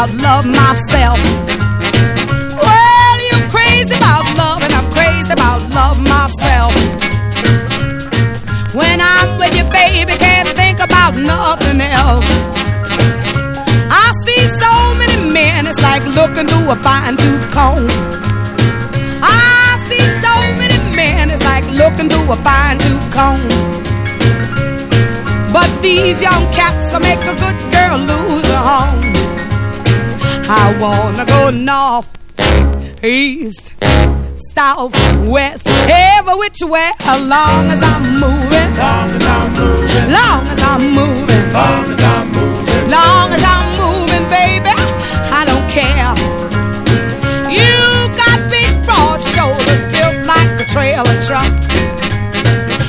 about love myself. Well, you're crazy about love, and I'm crazy about love myself. When I'm with you, baby, can't think about nothing else. I see so many men, it's like looking through a fine-tooth comb. I see so many men, it's like looking through a fine-tooth comb. But these young cats will make a good girl lose her home. I wanna go north, east, south, west, every which way, as long as I'm moving. Long as I'm moving. Long as I'm moving. Long as I'm moving. Long as